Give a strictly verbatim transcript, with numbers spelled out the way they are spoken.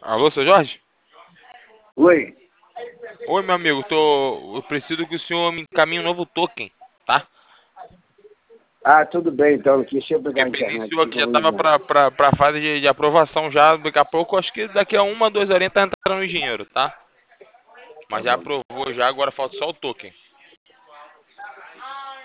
Alô, seu Jorge? Oi. Oi, meu amigo, tô... eu preciso que o senhor me encaminhe um novo token, tá? Ah, tudo bem então, aqui, deixa eu pegar a Porque internet iniciou aqui aqui, que eu já vou tava ligar. pra, pra, pra fase de, de aprovação já, daqui a pouco, acho que daqui a uma, duas horinhas tá entrando o dinheiro, tá? Tá Mas já bom. aprovou já, agora falta só o token.